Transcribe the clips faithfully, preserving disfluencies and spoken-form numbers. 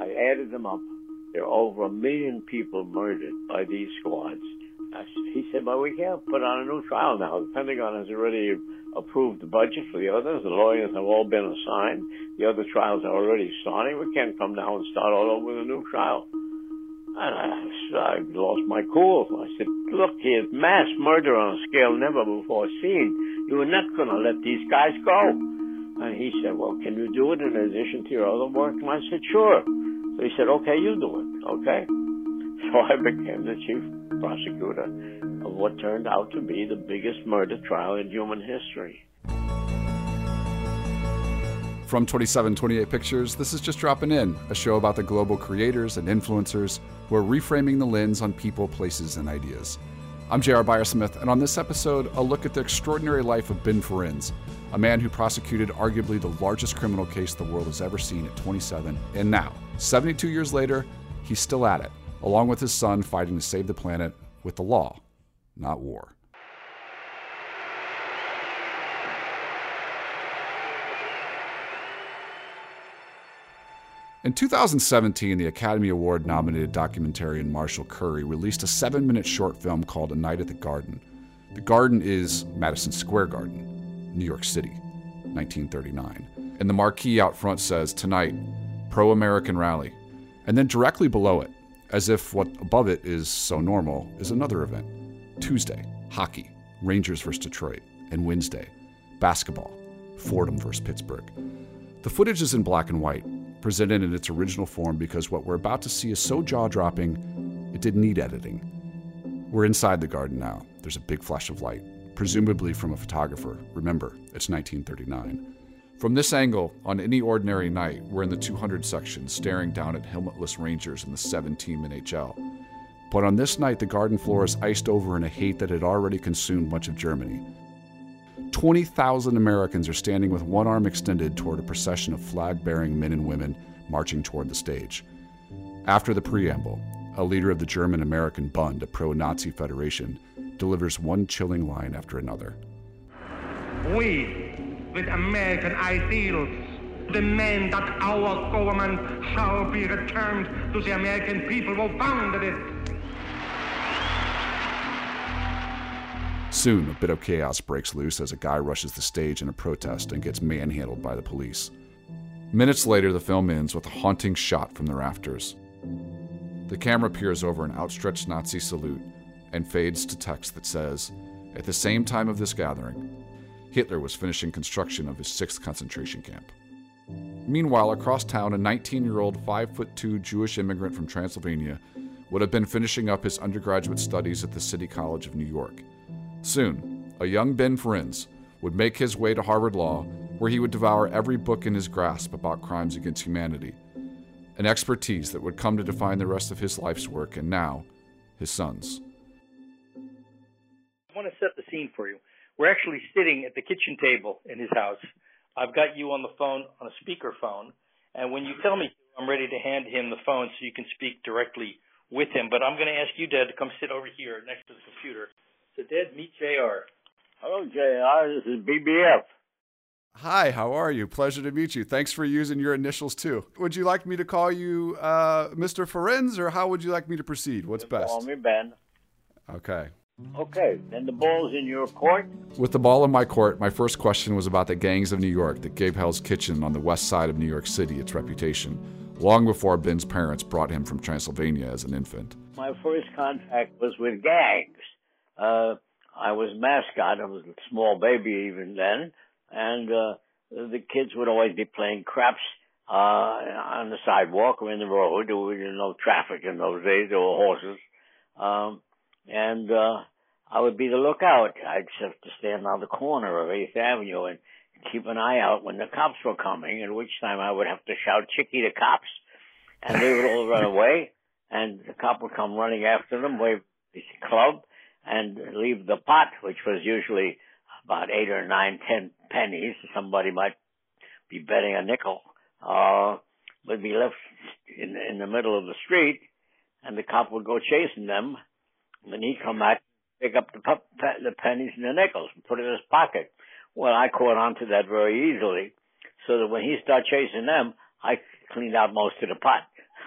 I added them up. There are over a million people murdered by these squads. I, he said, well, we can't put on a new trial now. The Pentagon has already approved the budget for the others. The lawyers have all been assigned. The other trials are already starting. We can't come now and start all over with a new trial. And I, I lost my cool. I said, look, here's mass murder on a scale never before seen. You are not going to let these guys go. And he said, well, can you do it in addition to your other work? And I said, sure. So he said, okay, you do it, okay? So I became the chief prosecutor of what turned out to be the biggest murder trial in human history. From twenty-seven twenty-eight Pictures, this is Just Dropping In, a show about the global creators and influencers who are reframing the lens on people, places, and ideas. I'm J R Byersmith, and on this episode, a look at the extraordinary life of Ben Ferencz, a man who prosecuted arguably the largest criminal case the world has ever seen at twenty-seven, and now, seventy-two years later, he's still at it, along with his son fighting to save the planet with the law, not war. In two thousand seventeen, the Academy Award-nominated documentarian Marshall Curry released a seven-minute short film called A Night at the Garden. The Garden is Madison Square Garden, New York City, nineteen thirty-nine. And the marquee out front says, "Tonight, pro-American rally." And then directly below it, as if what above it is so normal, is another event. Tuesday, hockey, Rangers versus Detroit. And Wednesday, basketball, Fordham versus Pittsburgh. The footage is in black and white, presented in its original form because what we're about to see is so jaw-dropping, it didn't need editing. We're inside the garden now. There's a big flash of light, presumably from a photographer. Remember, it's nineteen thirty-nine. From this angle, on any ordinary night, we're in the two hundred section, staring down at helmetless Rangers in the seven-team N H L. But on this night, the garden floor is iced over in a hate that had already consumed much of Germany. twenty thousand Americans are standing with one arm extended toward a procession of flag-bearing men and women marching toward the stage. After the preamble, a leader of the German-American Bund, a pro-Nazi federation, delivers one chilling line after another. We, with American ideals, demand that our government shall be returned to the American people who founded it. Soon, a bit of chaos breaks loose as a guy rushes the stage in a protest and gets manhandled by the police. Minutes later, the film ends with a haunting shot from the rafters. The camera peers over an outstretched Nazi salute and fades to text that says, "At the same time of this gathering, Hitler was finishing construction of his sixth concentration camp." Meanwhile, across town, a nineteen-year-old, five foot two Jewish immigrant from Transylvania would have been finishing up his undergraduate studies at the City College of New York. Soon, a young Ben Ferencz would make his way to Harvard Law, where he would devour every book in his grasp about crimes against humanity, an expertise that would come to define the rest of his life's work and now, his son's. I want to set the scene for you. We're actually sitting at the kitchen table in his house. I've got you on the phone, on a speakerphone, and when you tell me to, I'm ready to hand him the phone so you can speak directly with him. But I'm going to ask you, Dad, to come sit over here next to the computer. So, Dad, meet J R. Hello, J R. This is B B F. Hi, how are you? Pleasure to meet you. Thanks for using your initials, too. Would you like me to call you uh, Mister Ferencz, or how would you like me to proceed? What's You best? Call me Ben. Okay. Okay, then the ball's in your court. With the ball in my court, my first question was about the gangs of New York that gave Hell's Kitchen on the west side of New York City its reputation, long before Ben's parents brought him from Transylvania as an infant. My first contact was with gangs. Uh, I was mascot. I was a small baby even then. And uh, the kids would always be playing craps uh, on the sidewalk or in the road. There was no traffic in those days. There were horses. Um, and uh, I would be the lookout. I'd have to stand on the corner of eighth Avenue and keep an eye out when the cops were coming, at which time I would have to shout, "Chickie, the cops." And they would all run away. And the cop would come running after them, wave his club, and leave the pot, which was usually about eight or nine, ten pennies. Somebody might be betting a nickel. Uh, would be left in, in the middle of the street, and the cop would go chasing them. And then he'd come back, pick up the, pu- pe- the pennies and the nickels, and put it in his pocket. Well, I caught on to that very easily, so that when he started chasing them, I cleaned out most of the pot.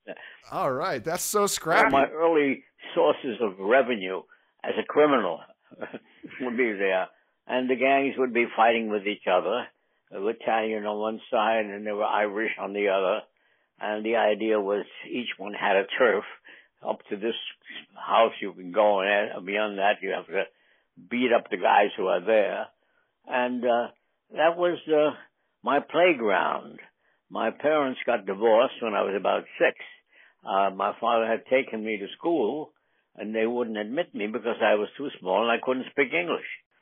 All right, that's so One of scrappy. my early sources of revenue as a criminal would be there. And the gangs would be fighting with each other. There were Italian on one side and there were Irish on the other. And the idea was each one had a turf. Up to this house you can go, and beyond that you have to beat up the guys who are there. And uh, that was uh, my playground. My parents got divorced when I was about six. Uh, my father had taken me to school, and they wouldn't admit me because I was too small and I couldn't speak English.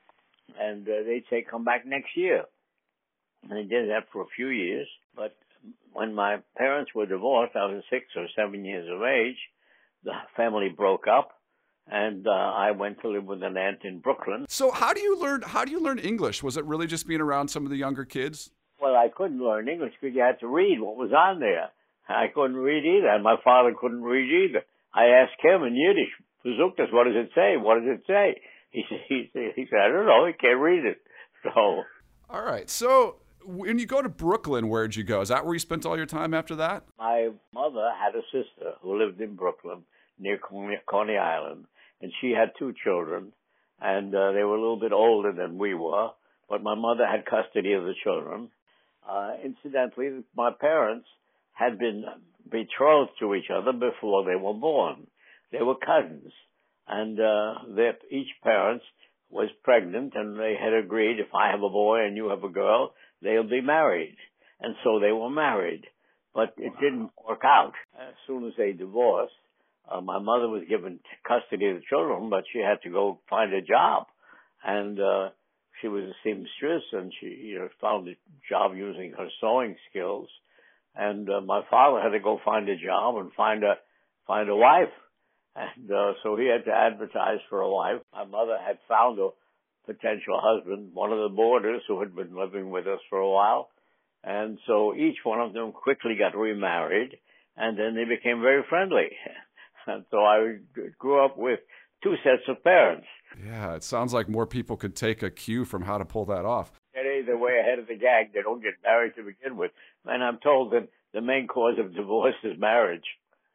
And uh, they'd say, come back next year. And they did that for a few years. But when my parents were divorced, I was six or seven years of age. The family broke up, and uh, I went to live with an aunt in Brooklyn. So how do you learn? How do you learn English? Was it really just being around some of the younger kids? Well, I couldn't learn English because you had to read what was on there. I couldn't read either, and my father couldn't read either. I asked him in Yiddish, "Versucht, what does it say? What does it say?" He said, he said, he said, "I don't know. He can't read it." So. All right. So when you go to Brooklyn, where'd you go? Is that where you spent all your time after that? My mother had a sister who lived in Brooklyn, near Coney, Coney Island, and she had two children, and uh, they were a little bit older than we were, but my mother had custody of the children. Uh, incidentally, my parents had been betrothed to each other before they were born. They were cousins, and uh, their, each parent was pregnant, and they had agreed, if I have a boy and you have a girl, they'll be married. And so they were married, but it wow. didn't work out. As soon as they divorced, Uh, my mother was given custody of the children, but she had to go find a job. And uh, she was a seamstress, and she you know, found a job using her sewing skills. And uh, my father had to go find a job and find a find a wife. And uh, so he had to advertise for a wife. My mother had found a potential husband, one of the boarders who had been living with us for a while. And so each one of them quickly got remarried, and then they became very friendly. And so I grew up with two sets of parents. Yeah, it sounds like more people could take a cue from how to pull that off. They're either way ahead of the gang. They don't get married to begin with. And I'm told that the main cause of divorce is marriage.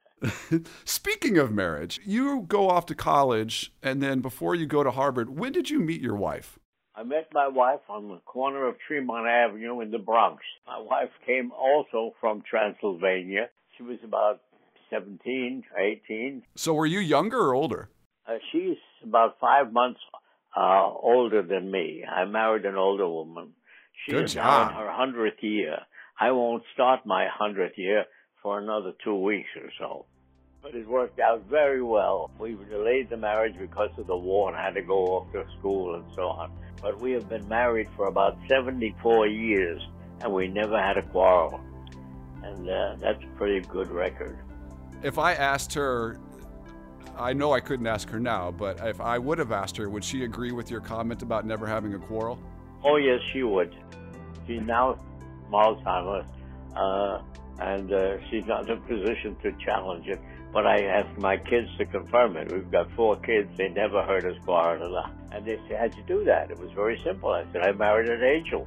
Speaking of marriage, you go off to college, and then before you go to Harvard, when did you meet your wife? I met my wife on the corner of Tremont Avenue in the Bronx. My wife came also from Transylvania. She was about seventeen, eighteen. So were you younger or older? Uh, she's about five months uh, older than me. I married an older woman. She Good is job. now in her hundredth year. I won't start my hundredth year for another two weeks or so. But it worked out very well. We delayed the marriage because of the war and had to go off to school and so on. But we have been married for about seventy-four years, and we never had a quarrel. And uh, that's a pretty good record. If I asked her, I know I couldn't ask her now, but if I would have asked her, would she agree with your comment about never having a quarrel? Oh, yes, she would. She's now Alzheimer's, uh, and uh, she's not in a position to challenge it. But I asked my kids to confirm it. We've got four kids. They never heard us quarrel. And they said, how'd you do that? It was very simple. I said, I married an angel.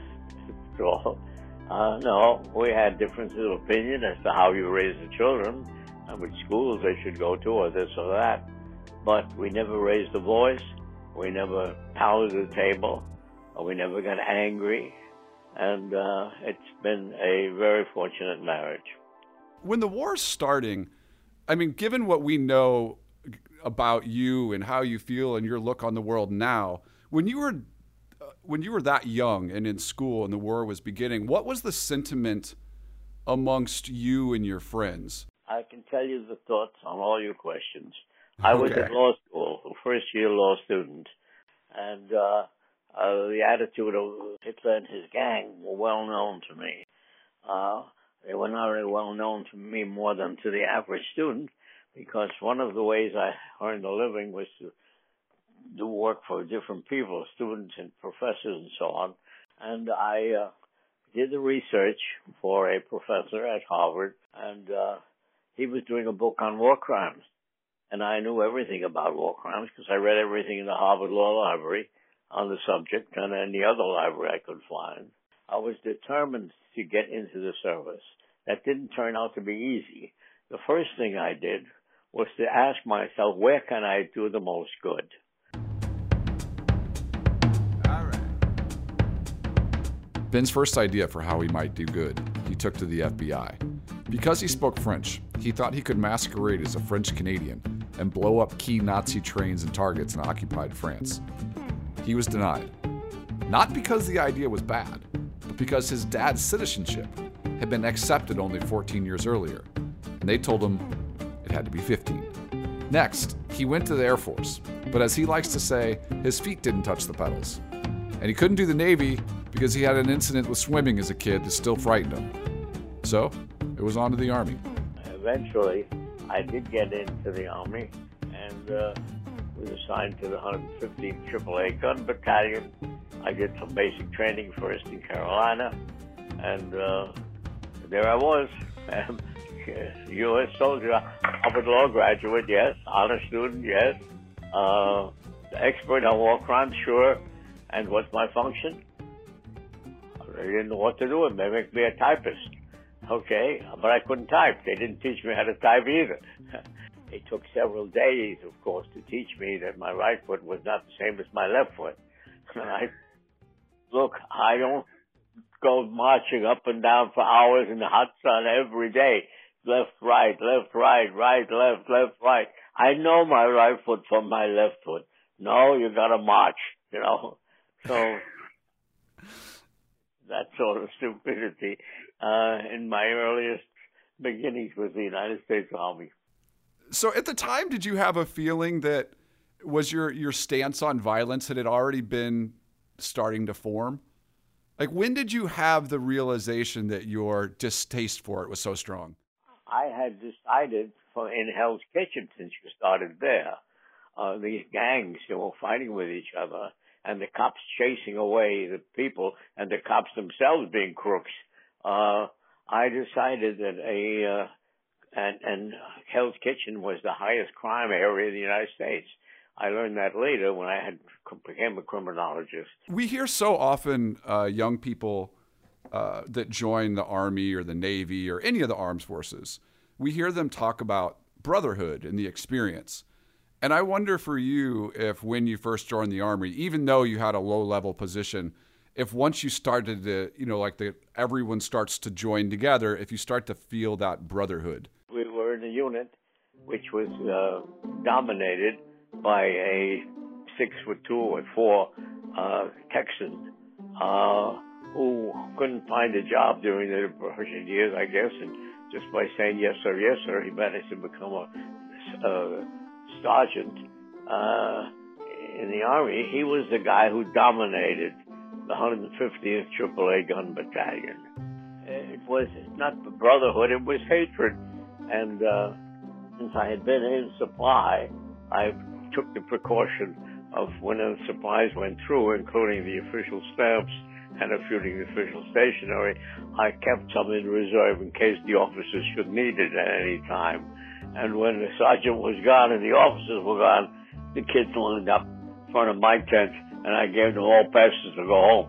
So, uh, no, we had differences of opinion as to how you raise the children, and which schools they should go to, or this or that. But we never raised a voice. We never pounded the table. Or we never got angry. And uh, it's been a very fortunate marriage. When the war's starting, I mean, given what we know about you and how you feel and your look on the world now, when you were uh, when you were that young and in school and the war was beginning, what was the sentiment amongst you and your friends? I can tell you the thoughts on all your questions. I was Okay. at law school, a first-year law student, and uh, uh, the attitude of Hitler and his gang were well known to me. Uh, they were not really well known to me more than to the average student, because one of the ways I earned a living was to do work for different people, students and professors and so on. And I uh, did the research for a professor at Harvard, and uh, he was doing a book on war crimes. And I knew everything about war crimes because I read everything in the Harvard Law Library on the subject and any other library I could find. I was determined to get into the service. That didn't turn out to be easy the first thing I did was to ask myself, where can I do the most good? All right. Ben's first idea for how he might do good, he took to the F B I. Because he spoke French, he thought he could masquerade as a French Canadian and blow up key Nazi trains and targets in occupied France. He was denied. Not because the idea was bad, but because his dad's citizenship had been accepted only fourteen years earlier, and they told him it had to be fifteen. Next, he went to the Air Force, but as he likes to say, his feet didn't touch the pedals. And he couldn't do the Navy because he had an incident with swimming as a kid that still frightened him. So, it was on to the Army. Eventually, I did get into the Army and uh, was assigned to the one hundred fifteenth triple A Gun Battalion. I did some basic training first in Carolina, and uh, there I was. U S soldier, Harvard Law graduate, yes. Honor student, yes. Uh, expert on war crimes, sure. And what's my function? I didn't know what to do with me. They make me a typist. Okay, but I couldn't type. They didn't teach me how to type either. It took several days, of course, to teach me that my right foot was not the same as my left foot. I, look, I don't go marching up and down for hours in the hot sun every day. Left, right, left, right, right, left, left, right. I know my right foot from my left foot. No, you gotta march, you know. So that sort of stupidity uh, in my earliest beginnings with the United States Army. So at the time, did you have a feeling that was your, your stance on violence had it already been starting to form? Like, when did you have the realization that your distaste for it was so strong? I had decided for in Hell's Kitchen, since you started there, uh, these gangs, you know, fighting with each other, and the cops chasing away the people, and the cops themselves being crooks. Uh, I decided that a, uh, and, and Hell's Kitchen was the highest crime area in the United States. I learned that later when I had became a criminologist. We hear so often uh, young people uh, that join the Army or the Navy or any of the armed forces, we hear them talk about brotherhood and the experience. And I wonder for you if when you first joined the Army, even though you had a low-level position, if once you started to, you know, like the everyone starts to join together, if you start to feel that brotherhood. We were in a unit which was uh, dominated by a six foot two or four uh, Texan uh, who couldn't find a job during the Depression years, I guess, and just by saying yes sir, yes sir, he managed to become a, a sergeant uh, in the Army. He was the guy who dominated the one hundred fifteenth triple A Gun Battalion. It was not the brotherhood, it was hatred. And uh, since I had been in supply, I took the precaution of when the supplies went through, including the official stamps and a few of the official stationery, I kept some in reserve in case the officers should need it at any time. And when the sergeant was gone and the officers were gone, the kids lined up in front of my tent, and I gave them all passes to go home.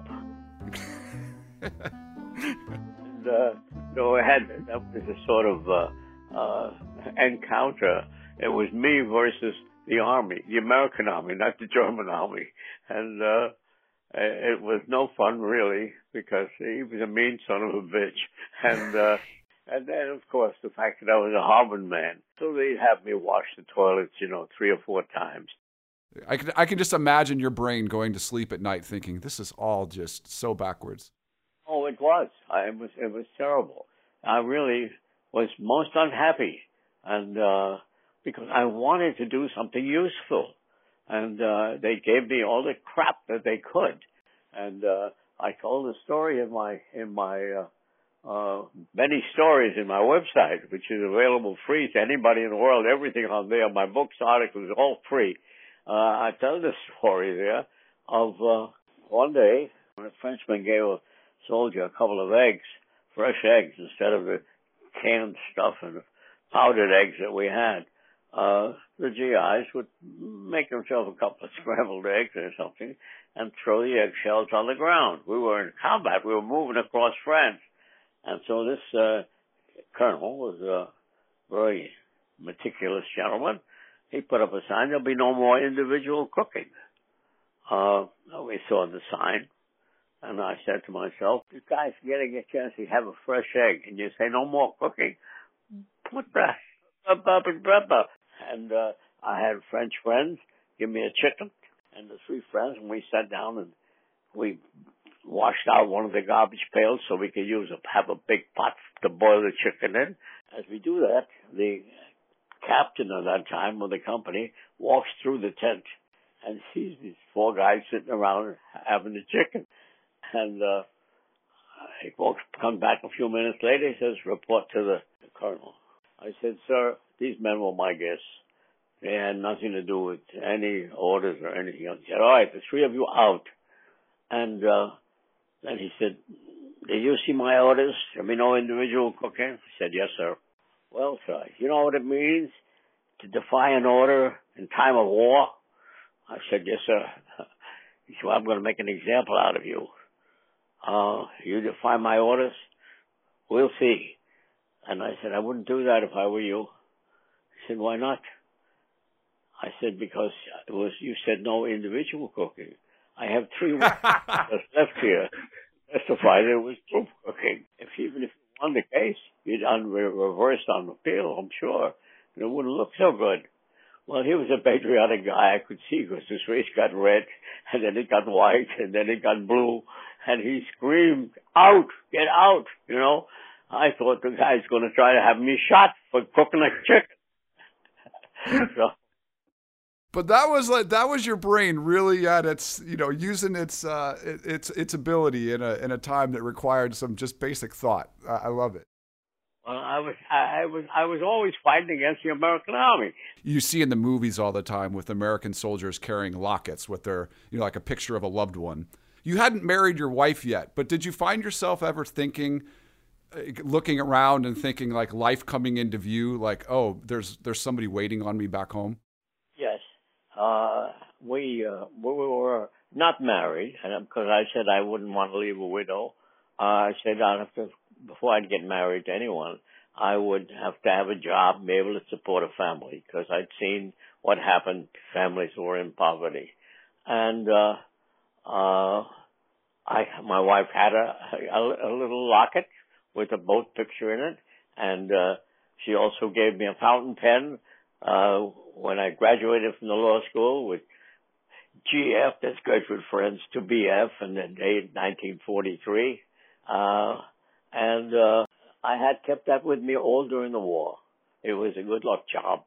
and, uh, so I had, that was a sort of uh, uh, encounter. It was me versus the Army, the American Army, not the German Army. And uh, it was no fun, really, because he was a mean son of a bitch. And uh, and then, of course, the fact that I was a Harvard man. So they'd have me wash the toilets, you know, three or four times. I can, I can just imagine your brain going to sleep at night thinking, this is all just so backwards. Oh, it was. I, it was it was terrible. I really was most unhappy, and uh, because I wanted to do something useful. And uh, they gave me all the crap that they could. And uh, I told the story in my in my uh, uh, many stories in my website, which is available free to anybody in the world. Everything on there, my books, articles, all free. Uh, I tell the story there of uh, one day when a Frenchman gave a soldier a couple of eggs, fresh eggs, instead of the canned stuff and powdered eggs that we had. Uh, the G Is would make themselves a couple of scrambled eggs or something and throw the eggshells on the ground. We were in combat. We were moving across France. And so this uh, colonel was uh, very meticulous gentleman. He put up a sign, there'll be no more individual cooking. Uh, we saw the sign, and I said to myself, you guys getting a chance to have a fresh egg, and you say no more cooking? What the hell? And uh, I had French friends give me a chicken, and the three friends, and we sat down and we washed out one of the garbage pails so we could use a, have a big pot to boil the chicken in. As we do that, the captain of that time of the company walks through the tent and sees these four guys sitting around having the chicken. And uh, he walks, comes back a few minutes later, he says, report to the, the colonel. I said, sir, these men were my guests. They had nothing to do with any orders or anything else. He said, all right, the three of you out. And uh, then he said, did you see my orders? There'll be no individual cooking? I said, yes, sir. Well, sir, you know what it means to defy an order in time of war? I said, yes, sir. He said, well, I'm going to make an example out of you. Uh, you defy my orders? We'll see. And I said, I wouldn't do that if I were you. He said, why not? I said, because it was, you said no individual cooking. I have three left here. Testify there was group cooking. If even if you won the case, you'd un- reversed on appeal, I'm sure. And it wouldn't look so good. Well, he was a patriotic guy. I could see because his face got red, and then it got white, and then it got blue, and he screamed, out, get out, you know. I thought the guy's going to try to have me shot for cooking a chicken. So, but that was like that was your brain really at its, you know, using its uh, its its ability in a in a time that required some just basic thought. I, I love it. Well, I was I was I was always fighting against the American army. You see in the movies all the time with American soldiers carrying lockets with their, you know, like a picture of a loved one. You hadn't married your wife yet, but did you find yourself ever thinking, looking around and thinking like life coming into view, like, oh, there's there's somebody waiting on me back home? Yes. Uh, we, uh, we were not married, and because I said I wouldn't want to leave a widow. Uh, I said I'd have to, before I'd get married to anyone, I would have to have a job and be able to support a family, because I'd seen what happened to families who were in poverty. And, uh, uh, I, my wife had a, a, a little locket with a boat picture in it, and, uh, she also gave me a fountain pen, uh, when I graduated from the law school with G F, that's graduate friends, to B F in the day nineteen forty-three. Uh, and, uh, I had kept that with me all during the war. It was a good luck job.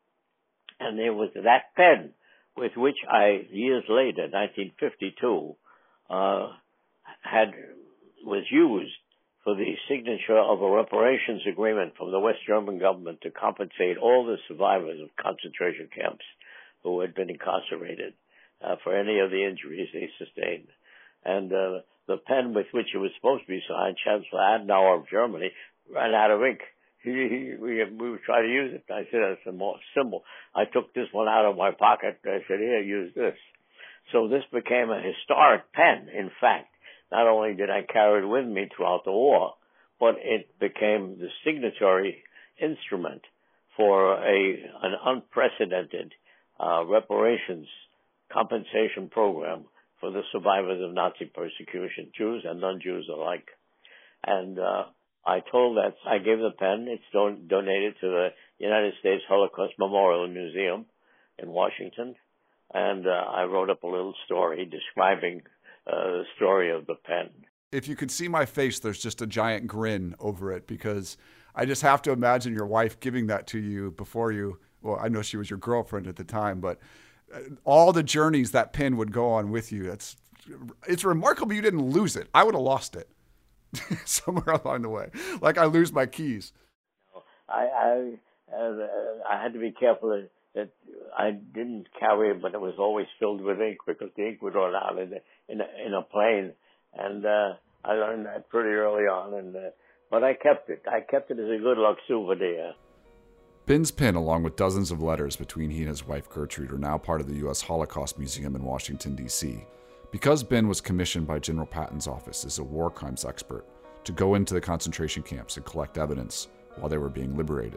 And there was that pen with which I, years later, nineteen fifty-two, uh, had, was used for the signature of a reparations agreement from the West German government to compensate all the survivors of concentration camps who had been incarcerated uh, for any of the injuries they sustained. And uh, the pen with which it was supposed to be signed, Chancellor Adenauer of Germany, ran out of ink. He, he, we, we would try to use it. I said, that's a more symbol. I took this one out of my pocket. I said, here, use this. So this became a historic pen, in fact. Not only did I carry it with me throughout the war, but it became the signatory instrument for a an unprecedented uh, reparations compensation program for the survivors of Nazi persecution, Jews and non-Jews alike. And uh, I told that, I gave the pen, it's don- donated to the United States Holocaust Memorial Museum in Washington, and uh, I wrote up a little story describing Uh, the story of the pen. If you could see my face, there's just a giant grin over it, because I just have to imagine your wife giving that to you before you, well, I know she was your girlfriend at the time, but all the journeys that pen would go on with you. It's, it's remarkable you didn't lose it. I would have lost it somewhere along the way. Like I lose my keys. I, I, uh, I had to be careful that, that I didn't carry it, but it was always filled with ink, because the ink would run out in, the, in, a, in a plane. And uh, I learned that pretty early on. And uh, but I kept it. I kept it as a good luck souvenir. Bin's pen, along with dozens of letters between he and his wife Gertrude, are now part of the U S Holocaust Museum in Washington, D C Because Bin was commissioned by General Patton's office as a war crimes expert to go into the concentration camps and collect evidence while they were being liberated,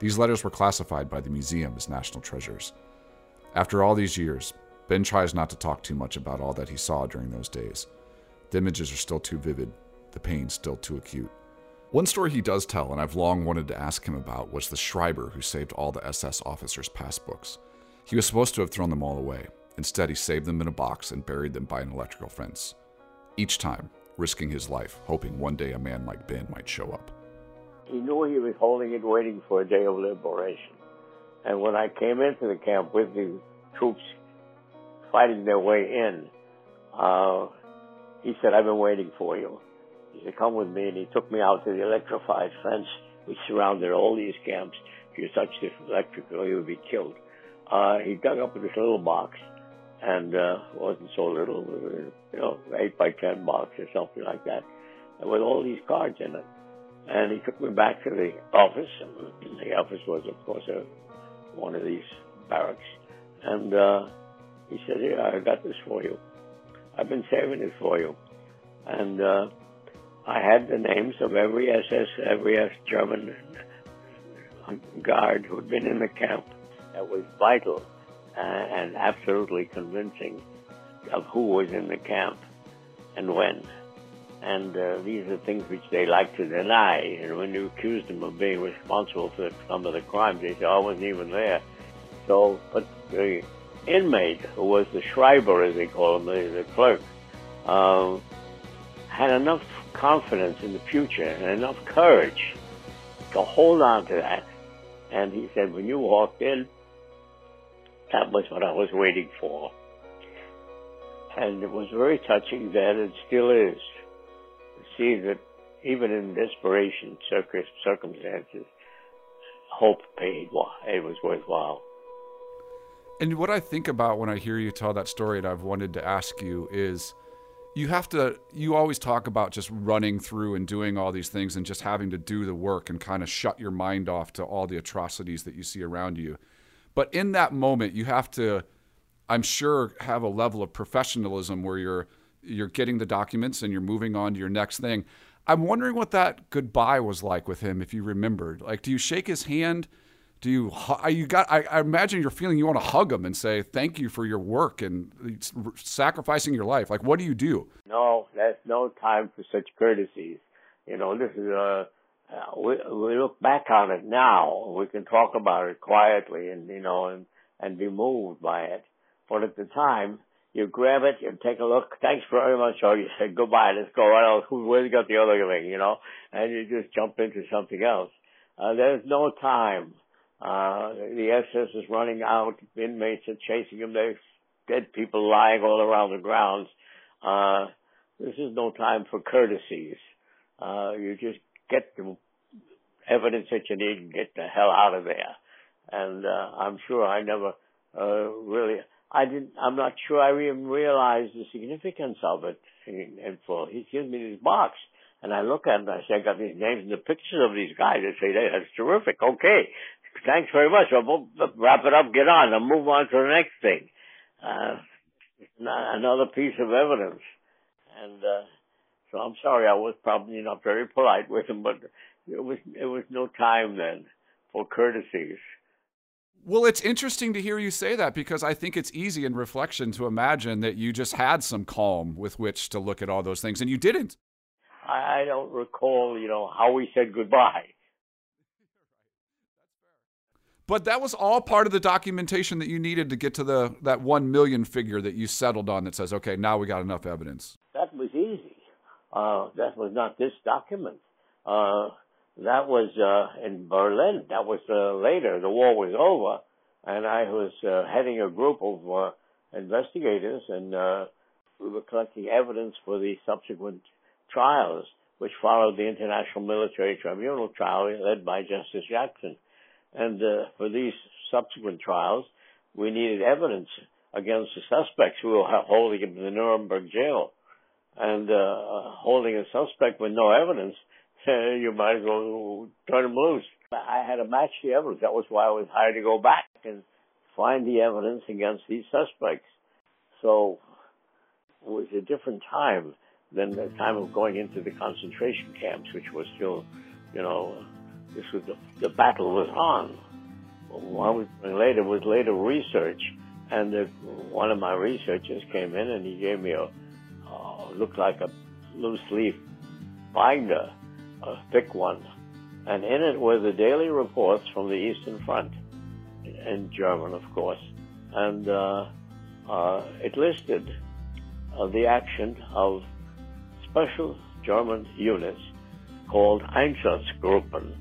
These letters were classified by the museum as national treasures. After all these years, Ben tries not to talk too much about all that he saw during those days. The images are still too vivid, the pain still too acute. One story he does tell, and I've long wanted to ask him about, was the Schreiber who saved all the S S officers' passbooks. He was supposed to have thrown them all away. Instead, he saved them in a box and buried them by an electrical fence. Each time, risking his life, hoping one day a man like Ben might show up. He knew he was holding it, waiting for a day of liberation. And when I came into the camp with the troops fighting their way in, uh, he said, "I've been waiting for you." He said, "Come with me," and he took me out to the electrified fence which surrounded all these camps. If you touched the electrical, you would be killed. Uh, he dug up this little box, and uh, it wasn't so little, you know, eight by ten box or something like that, and with all these cards in it. And he took me back to the office. And the office was, of course, a, one of these barracks. And uh, he said, "Here, I got this for you. I've been saving it for you." And uh, I had the names of every S S, every German guard who had been in the camp. That was vital uh, and absolutely convincing of who was in the camp and when. And uh, these are things which they like to deny. And when you accuse them of being responsible for some of the crimes, they say, "I wasn't even there." So, but the inmate, who was the Schreiber, as they call him, the, the clerk, uh, had enough confidence in the future and enough courage to hold on to that. And he said, "When you walked in, that was what I was waiting for." And it was very touching then, and still is, to see that even in desperation circumstances, hope paid. It was worthwhile. And what I think about when I hear you tell that story, and I've wanted to ask you, is you have to, you always talk about just running through and doing all these things and just having to do the work and kind of shut your mind off to all the atrocities that you see around you. But in that moment, you have to, I'm sure, have a level of professionalism where you're you're getting the documents and you're moving on to your next thing. I'm wondering what that goodbye was like with him, if you remembered. Like, do you shake his hand? Do you, you got, I, I imagine you're feeling you want to hug him and say, "Thank you for your work and sacrificing your life." Like, what do you do? No, there's no time for such courtesies. You know, this is a, uh, we, we look back on it now. We can talk about it quietly and, you know, and, and be moved by it. But at the time, you grab it, you take a look, "Thanks very much," or you say, "Goodbye, let's go." What else? Where's got the other thing, you know? And you just jump into something else. Uh, there's no time. Uh, the S S is running out. Inmates are chasing them. There's dead people lying all around the grounds. Uh, this is no time for courtesies. Uh, you just get the evidence that you need and get the hell out of there. And, uh, I'm sure I never, uh, really, I didn't, I'm not sure I even realized the significance of it in, in full. He gives me this box, and I look at it and I say, "I got these names and the pictures of these guys." I say, "Hey, that's terrific. Okay. Thanks very much. I'll wrap it up, get on, and move on to the next thing." Uh, another piece of evidence. And, uh, so I'm sorry, I was probably not very polite with him, but it was, it was no time then for courtesies. Well, it's interesting to hear you say that, because I think it's easy in reflection to imagine that you just had some calm with which to look at all those things, and you didn't. I, I don't recall, you know, how we said goodbye. But that was all part of the documentation that you needed to get to the that one million figure that you settled on that says, "Okay, now we got enough evidence." That was easy. Uh, that was not this document. Uh, that was uh, in Berlin. That was uh, later. The war was over, and I was uh, heading a group of uh, investigators, and uh, we were collecting evidence for the subsequent trials, which followed the International Military Tribunal trial led by Justice Jackson. And uh, for these subsequent trials, we needed evidence against the suspects who were holding him in the Nuremberg jail. And uh, holding a suspect with no evidence, you might as well turn him loose. I had to match the evidence. That was why I was hired to go back and find the evidence against these suspects. So it was a different time than the time of going into the concentration camps, which was still, you know, this was the, the battle was on. What I was doing later was later research, and the, one of my researchers came in and he gave me a uh, looked like a loose leaf binder, a thick one, and in it were the daily reports from the Eastern Front, in German, of course, and uh, uh, it listed uh, the action of special German units called Einsatzgruppen.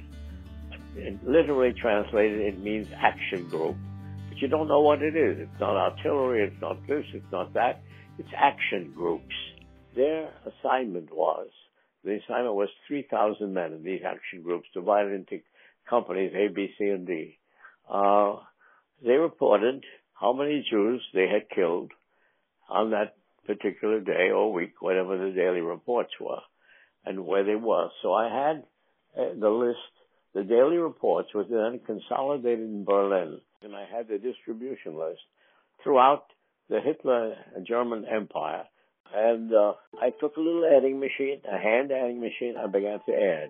It literally translated, it means action group. But you don't know what it is. It's not artillery, it's not this, it's not that. It's action groups. Their assignment was, the assignment was three thousand men in these action groups divided into companies A, B, C, and D. Uh, they reported how many Jews they had killed on that particular day or week, whatever the daily reports were, and where they were. So I had uh, the list. The daily reports was then consolidated in Berlin, and I had the distribution list throughout the Hitler German Empire. And uh, I took a little adding machine, a hand adding machine, I began to add.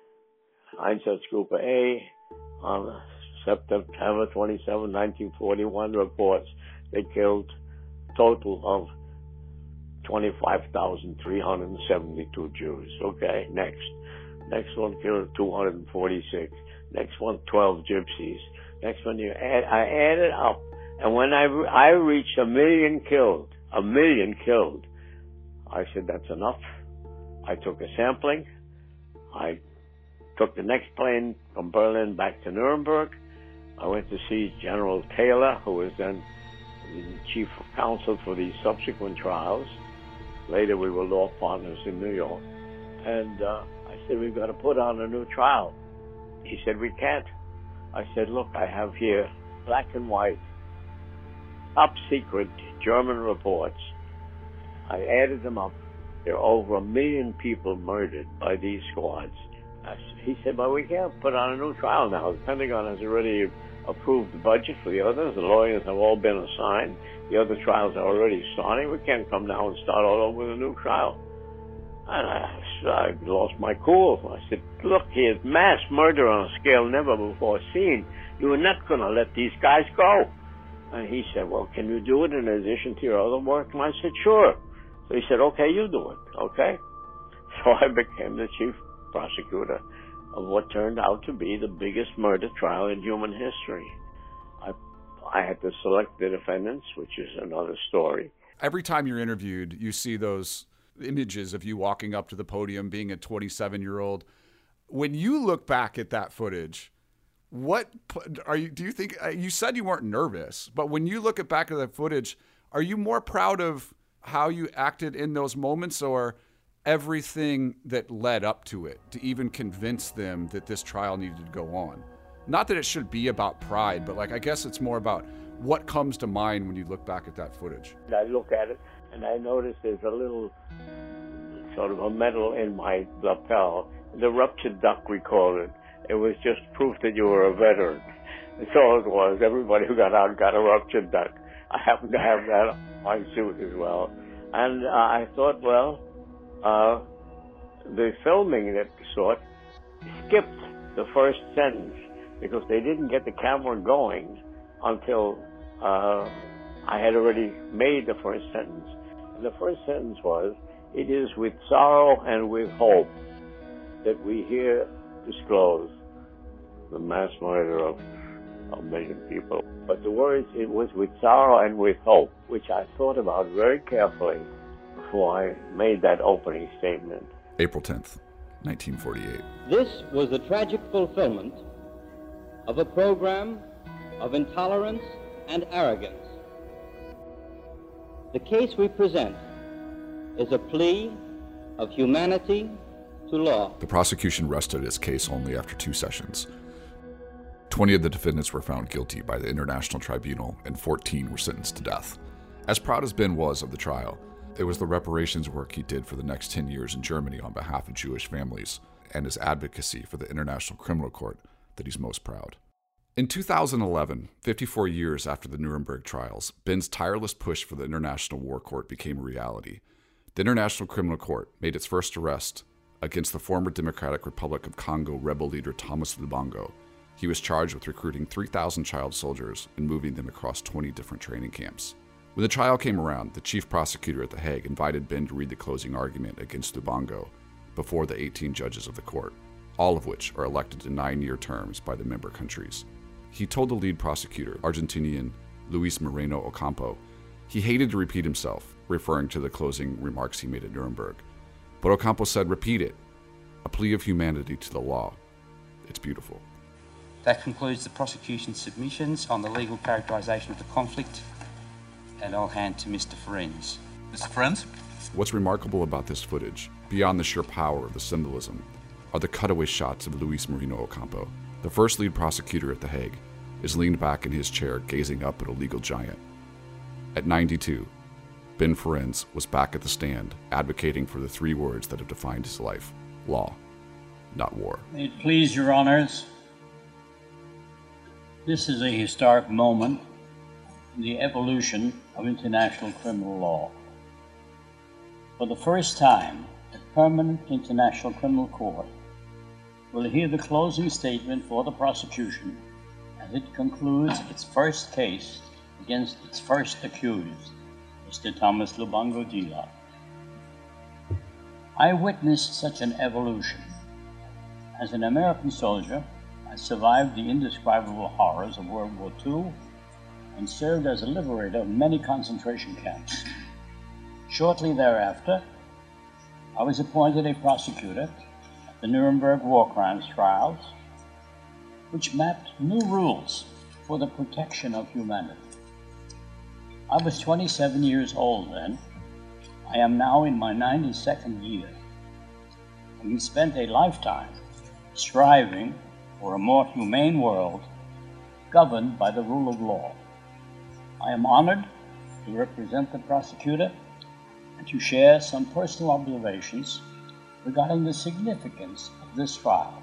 Einsatzgruppe A, on September twenty-seventh, nineteen forty-one, reports they killed a total of twenty-five thousand three hundred seventy-two Jews. Okay, next. Next one killed two hundred forty-six. Next one, twelve gypsies. Next one, you add, I added up. And when I, I reached a million killed, a million killed, I said, that's enough. I took a sampling. I took the next plane from Berlin back to Nuremberg. I went to see General Taylor, who was then the chief of counsel for these subsequent trials. Later, we were law partners in New York. And, uh, I said, we've got to put on a new trial. He said, we can't. I said, look, I have here black and white, top secret German reports. I added them up. There are over a million people murdered by these squads. I, he said, but we can't put on a new trial now. The Pentagon has already approved the budget for the others. The lawyers have all been assigned. The other trials are already starting. We can't come now and start all over with a new trial. And I, I lost my cool. I said, look, here's mass murder on a scale never before seen. You are not going to let these guys go. And he said, well, can you do it in addition to your other work? And I said, sure. So he said, okay, you do it, okay? So I became the chief prosecutor of what turned out to be the biggest murder trial in human history. I, I had to select the defendants, which is another story. Every time you're interviewed, you see those images of you walking up to the podium, being a twenty-seven-year-old. When you look back at that footage, what are you? Do you think you said you weren't nervous, but when you look at back at that footage, are you more proud of how you acted in those moments, or everything that led up to it to even convince them that this trial needed to go on? Not that it should be about pride, but like I guess it's more about what comes to mind when you look back at that footage. I look at it and I notice there's a little sort of a medal in my lapel. The ruptured duck, we called it. It was just proof that you were a veteran. That's all it was. Everybody who got out got a ruptured duck. I happened to have that on my suit as well. And uh, I thought, well, uh, the filming that sort skipped the first sentence because they didn't get the camera going until uh, I had already made the first sentence. And the first sentence was, it is with sorrow and with hope that we here disclose the mass murder of a million people. But the words, it was with sorrow and with hope, which I thought about very carefully before I made that opening statement. April tenth, nineteen forty-eight. This was the tragic fulfillment of a program of intolerance and arrogance. The case we present is a plea of humanity to law. The prosecution rested its case only after two sessions. Twenty of the defendants were found guilty by the International Tribunal, and fourteen were sentenced to death. As proud as Ben was of the trial, it was the reparations work he did for the next ten years in Germany on behalf of Jewish families and his advocacy for the International Criminal Court that he's most proud. In two thousand eleven, fifty-four years after the Nuremberg trials, Ben's tireless push for the International War Court became a reality. The International Criminal Court made its first arrest against the former Democratic Republic of Congo rebel leader Thomas Lubango. He was charged with recruiting three thousand child soldiers and moving them across twenty different training camps. When the trial came around, the chief prosecutor at The Hague invited Ben to read the closing argument against Lubango before the eighteen judges of the court, all of which are elected to nine-year terms by the member countries. He told the lead prosecutor, Argentinian Luis Moreno Ocampo, he hated to repeat himself, referring to the closing remarks he made at Nuremberg. But Ocampo said, "Repeat it. A plea of humanity to the law. It's beautiful." That concludes the prosecution's submissions on the legal characterisation of the conflict, and I'll hand to Mister Ferencz. Mister Ferencz? What's remarkable about this footage, beyond the sheer power of the symbolism, are the cutaway shots of Luis Moreno Ocampo. The first lead prosecutor at The Hague is leaned back in his chair gazing up at a legal giant. At ninety-two, Ben Ferencz was back at the stand, advocating for the three words that have defined his life: law, not war. May it please your honors, this is a historic moment in the evolution of international criminal law. For the first time, a permanent international criminal court will hear the closing statement for the prosecution as it concludes its first case against its first accused, Mister Thomas Lubango Dila. I witnessed such an evolution. As an American soldier, I survived the indescribable horrors of World War Two and served as a liberator of many concentration camps. Shortly thereafter, I was appointed a prosecutor at the Nuremberg war crimes trials, which mapped new rules for the protection of humanity. I was twenty-seven years old then. I am now in my ninety-second year, and we spent a lifetime striving for a more humane world governed by the rule of law. I am honored to represent the prosecutor and to share some personal observations regarding the significance of this trial.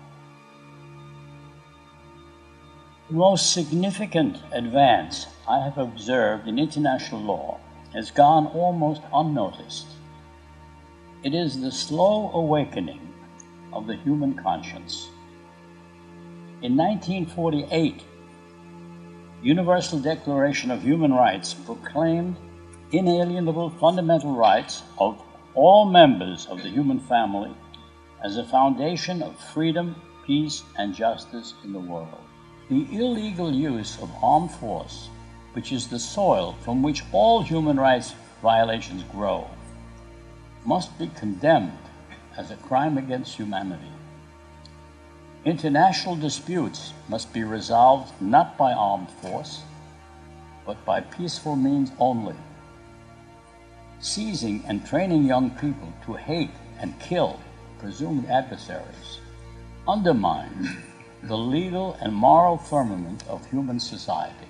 The most significant advance I have observed in international law has gone almost unnoticed. It is the slow awakening of the human conscience. In nineteen forty-eight, the Universal Declaration of Human Rights proclaimed inalienable fundamental rights of all members of the human family as a foundation of freedom, peace, and justice in the world. The illegal use of armed force, which is the soil from which all human rights violations grow, must be condemned as a crime against humanity. International disputes must be resolved not by armed force, but by peaceful means only. Seizing and training young people to hate and kill presumed adversaries undermines the legal and moral firmament of human society.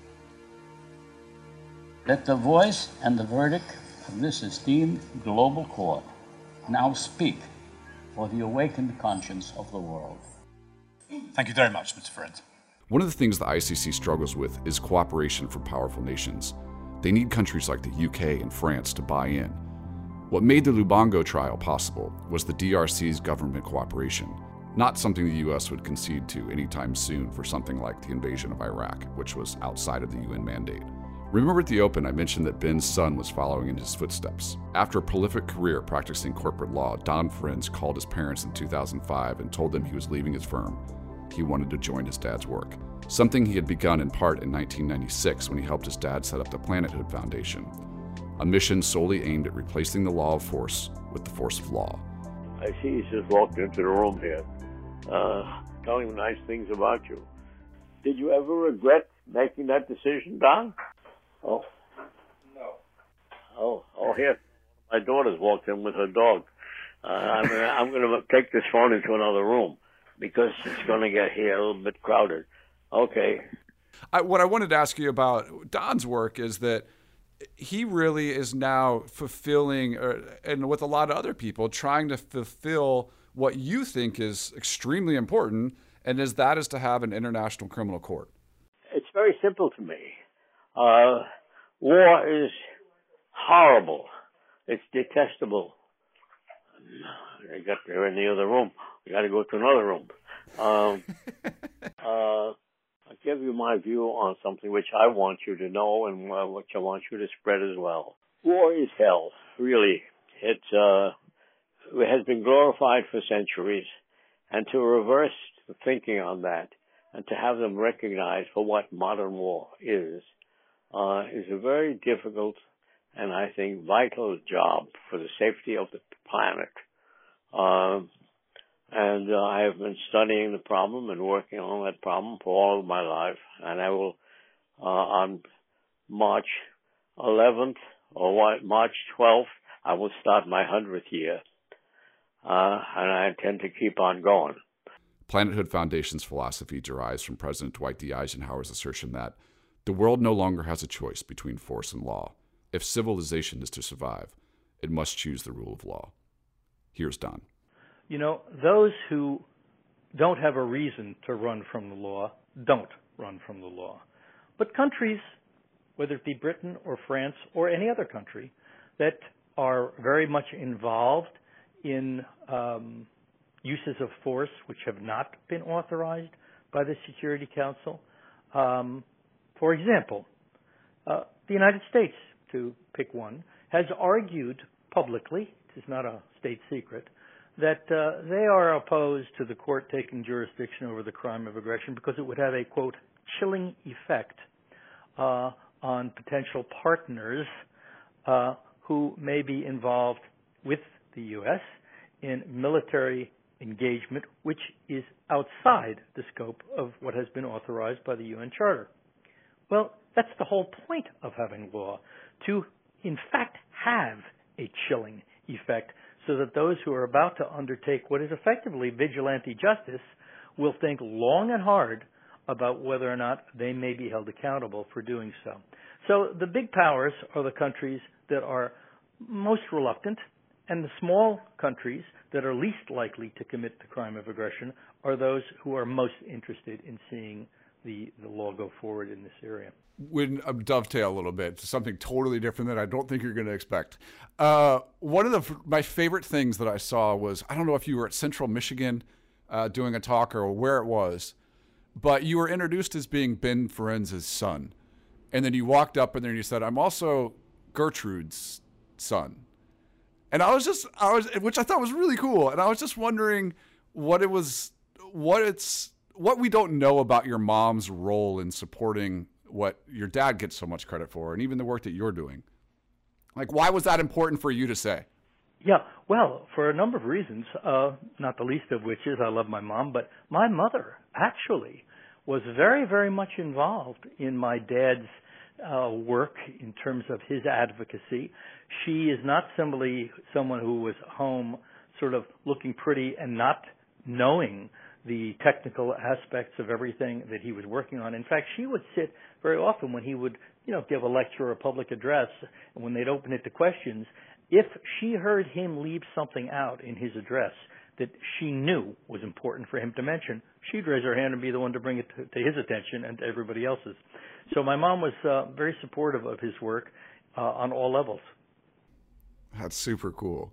Let the voice and the verdict of this esteemed global court now speak for the awakened conscience of the world. Thank you very much, Mister Ferencz. One of the things the I C C struggles with is cooperation from powerful nations. They need countries like the U K and France to buy in. What made the Lubango trial possible was the D R C's government cooperation, not something the U S would concede to anytime soon for something like the invasion of Iraq, which was outside of the U N mandate. Remember at the open I mentioned that Ben's son was following in his footsteps. After a prolific career practicing corporate law, Don Ferencz called his parents in two thousand five and told them he was leaving his firm. He wanted to join his dad's work, something he had begun in part in nineteen ninety-six when he helped his dad set up the Planethood Foundation, a mission solely aimed at replacing the law of force with the force of law. I see he's just walked into the room here, uh, telling him nice things about you. Did you ever regret making that decision, Don? Oh. No. Oh, oh, here. My daughter's walked in with her dog. Uh, I'm gonna, I'm going to take this phone into another room because it's going to get here a little bit crowded. Okay. I, what I wanted to ask you about Don's work is that he really is now fulfilling, uh, and with a lot of other people, trying to fulfill what you think is extremely important, and is that is to have an international criminal court. It's very simple to me. Uh, war is horrible. It's detestable. they got they're in the other room. We got to go to another room. Um, uh, I'll give you my view on something which I want you to know and uh, which I want you to spread as well. War is hell, really. It, uh, it has been glorified for centuries, and to reverse the thinking on that and to have them recognize for what modern war is, uh, is a very difficult and I think vital job for the safety of the planet. Um, and uh, I have been studying the problem and working on that problem for all of my life. And I will, uh, on March eleventh or what, March twelfth, I will start my hundredth year. Uh, and I intend to keep on going. Planet Hood Foundation's philosophy derives from President Dwight D. Eisenhower's assertion that the world no longer has a choice between force and law. If civilization is to survive, it must choose the rule of law. Here's Don. You know, those who don't have a reason to run from the law don't run from the law. But countries, whether it be Britain or France or any other country, that are very much involved in um, uses of force which have not been authorized by the Security Council. Um, for example, uh, the United States, to pick one, has argued publicly, it is not a state secret, that uh, they are opposed to the court taking jurisdiction over the crime of aggression because it would have a, quote, chilling effect uh, on potential partners uh, who may be involved with the U S in military engagement, which is outside the scope of what has been authorized by the U N Charter. Well, that's the whole point of having law, to in fact have a chilling effect so that those who are about to undertake what is effectively vigilante justice will think long and hard about whether or not they may be held accountable for doing so. So the big powers are the countries that are most reluctant, and the small countries that are least likely to commit the crime of aggression are those who are most interested in seeing the, the law go forward in this area. When uh, dovetail a little bit to something totally different that I don't think you're going to expect. Uh, one of the my favorite things that I saw was, I don't know if you were at Central Michigan uh, doing a talk or where it was, but you were introduced as being Ben Ferenz's son. And then you walked up and then you said, I'm also Gertrude's son. And I was just, I was, which I thought was really cool. And I was just wondering what it was, what it's, what we don't know about your mom's role in supporting what your dad gets so much credit for, and even the work that you're doing. Like, why was that important for you to say? Yeah, well, for a number of reasons, uh, not the least of which is I love my mom, but my mother actually was very, very much involved in my dad's uh, work in terms of his advocacy. She is not simply someone who was home sort of looking pretty and not knowing the technical aspects of everything that he was working on. In fact, she would sit very often when he would, you know, give a lecture or a public address, and when they'd open it to questions, if she heard him leave something out in his address that she knew was important for him to mention, she'd raise her hand and be the one to bring it to, to his attention and to everybody else's. So my mom was uh, very supportive of his work uh, on all levels. That's super cool.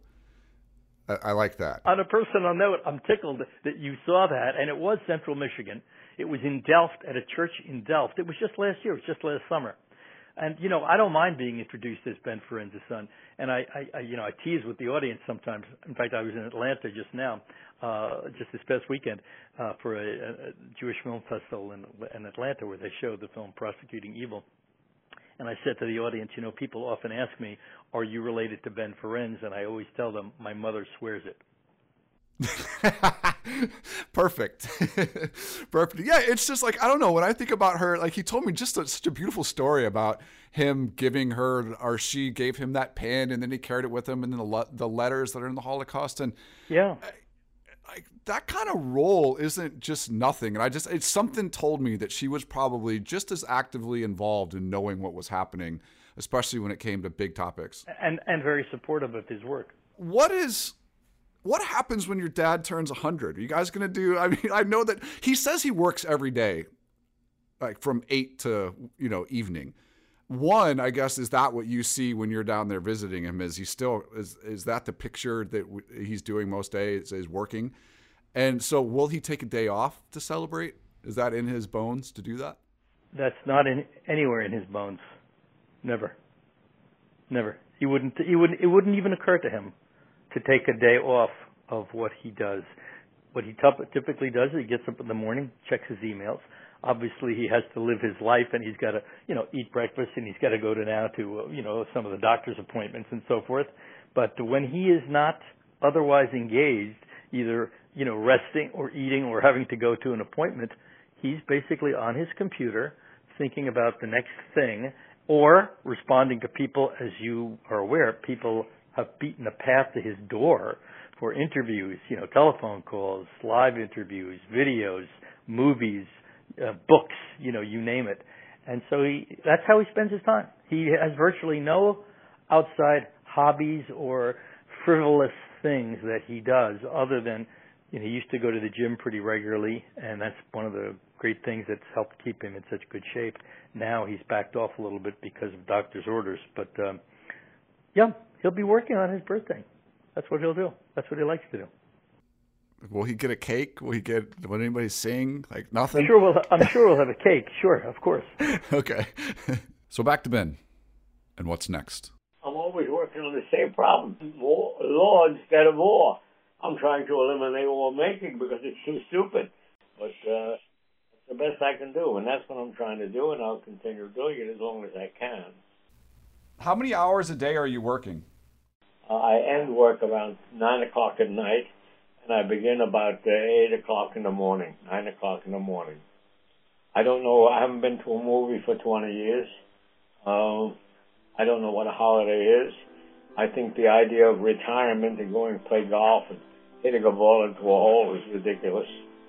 I, I like that. On a personal note, I'm tickled that you saw that, and it was Central Michigan. It was in Delft, at a church in Delft. It was just last year. It was just last summer. And, you know, I don't mind being introduced as Ben Ferenz's son. And I, I, I, you know, I tease with the audience sometimes. In fact, I was in Atlanta just now, uh, just this past weekend, uh, for a, a Jewish film festival in, in Atlanta where they showed the film Prosecuting Evil. And I said to the audience, you know, people often ask me, are you related to Ben Ferenz? And I always tell them, my mother swears it. Perfect. Perfect. Yeah, it's just like, I don't know, when I think about her, like he told me just a, such a beautiful story about him giving her, or she gave him that pen and then he carried it with him, and then the, le- the letters that are in the Holocaust. And yeah, like that kind of role isn't just nothing. And I just, it's something told me that she was probably just as actively involved in knowing what was happening, especially when it came to big topics. And, and very supportive of his work. What is... What happens when your dad turns one hundred? Are you guys going to do, I mean, I know that he says he works every day, like from eight to, you know, evening. One, I guess, is that what you see when you're down there visiting him? Is he still is is that the picture that w- he's doing most days? Is working, and so will he take a day off to celebrate? Is that in his bones to do that? That's not in anywhere in his bones. Never, never. He wouldn't. He wouldn't. It wouldn't even occur to him to take a day off of what he does. What he typically does is he gets up in the morning, checks his emails. Obviously, he has to live his life, and he's got to, you know, eat breakfast, and he's got to go to now to, uh, you know, some of the doctor's appointments and so forth. But when he is not otherwise engaged, either, you know, resting or eating or having to go to an appointment, he's basically on his computer thinking about the next thing or responding to people. As you are aware, people have beaten a path to his door for interviews, you know, telephone calls, live interviews, videos, movies, uh, books, you know, you name it. And so he, that's how he spends his time. He has virtually no outside hobbies or frivolous things that he does other than, you know, he used to go to the gym pretty regularly, and that's one of the great things that's helped keep him in such good shape. Now he's backed off a little bit because of doctor's orders. But, um, yeah, he'll be working on his birthday. That's what he'll do. That's what he likes to do. Will he get a cake? Will he get? Will anybody sing? Like nothing? I'm sure we'll. I'm sure we'll have a cake. Sure, of course. Okay. So back to Ben, and what's next? I'm always working on the same problem: more law instead of war. I'm trying to eliminate war making because it's too stupid. But uh, it's the best I can do, and that's what I'm trying to do, and I'll continue doing it as long as I can. How many hours a day are you working? Uh, I end work around nine o'clock at night, and I begin about uh, eight o'clock in the morning, nine o'clock in the morning. I don't know, I haven't been to a movie for twenty years. Uh, I don't know what a holiday is. I think the idea of retirement and going to play golf and hitting a ball into a hole is ridiculous.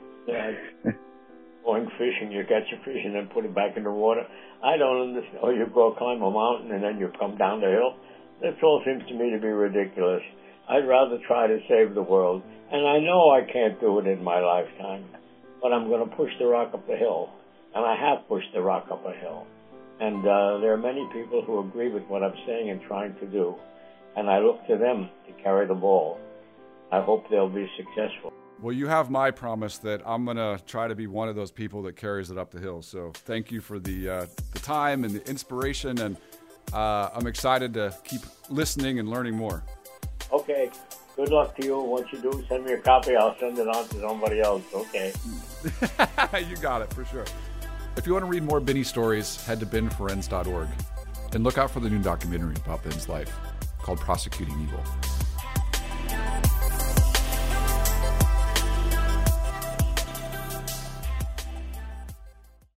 Uh, going fishing, you catch a fish and then put it back in the water. I don't understand. Or you go climb a mountain and then you come down the hill. That all seems to me to be ridiculous. I'd rather try to save the world. And I know I can't do it in my lifetime, but I'm going to push the rock up the hill. And I have pushed the rock up a hill. And uh, there are many people who agree with what I'm saying and trying to do. And I look to them to carry the ball. I hope they'll be successful. Well, you have my promise that I'm going to try to be one of those people that carries it up the hill. So thank you for the uh, the time and the inspiration. And uh, I'm excited to keep listening and learning more. Okay. Good luck to you. Once you do, send me a copy. I'll send it on to somebody else. Okay. You got it, for sure. If you want to read more Benny stories, head to ben ferenz dot org and look out for the new documentary about Ben's life called Prosecuting Evil.